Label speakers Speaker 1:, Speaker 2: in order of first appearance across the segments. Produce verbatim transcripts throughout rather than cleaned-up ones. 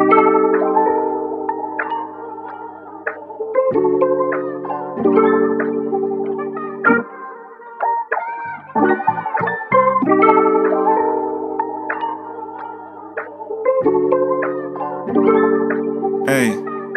Speaker 1: Эй,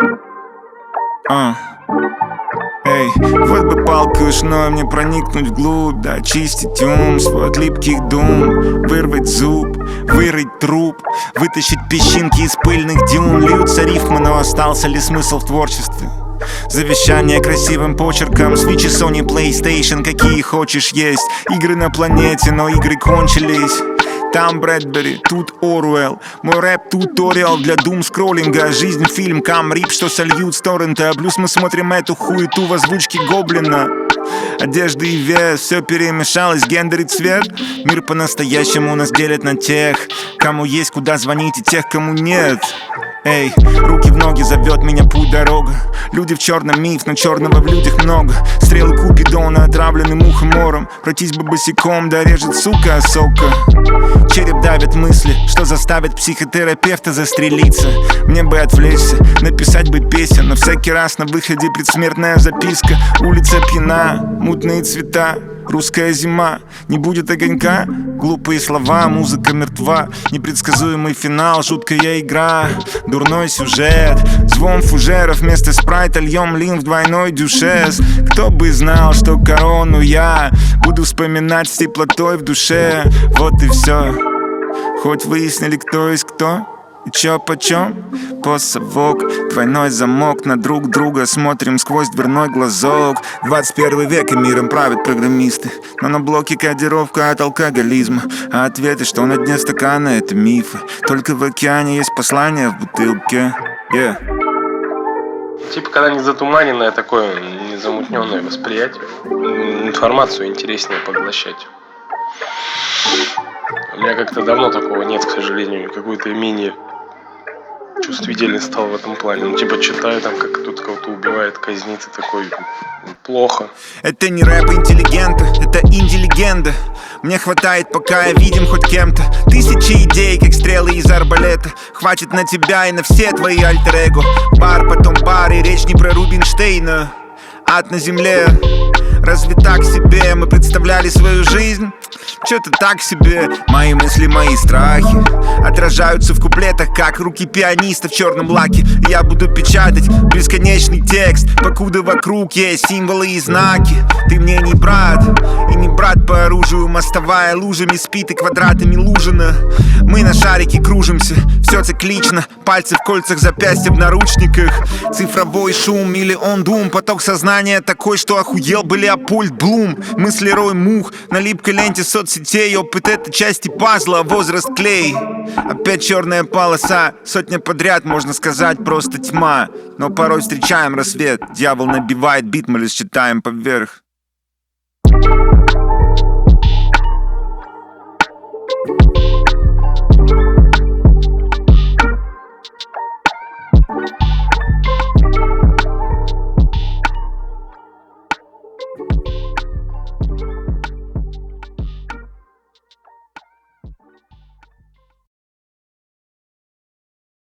Speaker 1: а, эй, вот бы палкой ушной мне проникнуть вглубь, да очистить ум свой от липких дум, вырвать зуб, вырыть труп, вытащить песчинки из пыльных дюн. Льются рифмы, но остался ли смысл в творчестве? Завещание красивым почерком, свечи Sony, PlayStation, какие хочешь есть. Игры на планете, но игры кончились. Там Брэдбери, тут Оруэлл. Мой рэп-туториал для дум-скроллинга. Жизнь фильм, кам-рип, что сольют с торрента. А плюс мы смотрим эту хуету в озвучке Гоблина. Одежда и вес, все перемешалось, гендер и цвет. Мир по-настоящему нас делят на тех, кому есть куда звонить, и тех, кому нет. Эй, руки в ноги, зовет меня путь дорога. Люди в черном миф, но черного в людях много. Стрелы Купидона отравлены мухомором. Пройтись бы босиком, да режет, сука, сока. Череп давит мысли, что заставит психотерапевта застрелиться. Мне бы отвлечься, написать бы песен, но всякий раз на выходе предсмертная записка. Улица пьяна, мутные цвета, русская зима, не будет огонька. Глупые слова, музыка мертва. Непредсказуемый финал, жуткая игра. Дурной сюжет, звон фужеров. Вместо спрайта льем лин в двойной дюшес. Кто бы знал, что корону я буду вспоминать с теплотой в душе. Вот и все. Хоть выяснили, кто есть кто и чё почем. Посовок, двойной замок, на друг друга смотрим сквозь дверной глазок. двадцать первый век и миром правят программисты, но на блоке кодировка от алкоголизма. А ответы, что на дне стакана, это мифы. Только в океане есть послание в бутылке. Yeah.
Speaker 2: Типа, когда не затуманенное такое, не замутненное восприятие, информацию интереснее поглощать. У меня как-то давно такого нет, к сожалению. Какой-то менее чувствительный стал в этом плане. Ну, типа, читаю там, как тут кого-то убивает, казнит, и такой, плохо.
Speaker 1: Это не рэп интеллигента, это инди-легенда. Мне хватает, пока я видим хоть кем-то. Тысячи идей, как стрелы из арбалета. Хватит на тебя и на все твои альтер-эго. Бар, потом бар, и речь не про Рубинштейна. Ад на земле. Разве так себе мы представляли свою жизнь? Чё-то так себе. Мои мысли, мои страхи отражаются в куплетах, как руки пианиста в черном лаке. Я буду печатать бесконечный текст, покуда вокруг есть символы и знаки. Ты мне не брат, и не брат по оружию. Мостовая лужами спит и квадратами лужина. Мы на шарике кружимся, все циклично. Пальцы в кольцах, запястья в наручниках. Цифровой шум, миллион дум. Поток сознания такой, что охуел бы Леопольд Блум. Мысли рой мух на липкой ленте соцсетей. Опыт — это части пазла, возраст клей. Опять черная полоса, сотня подряд, можно сказать, просто тьма. Но порой встречаем рассвет. Дьявол набивает бит, мы лишь читаем поверх.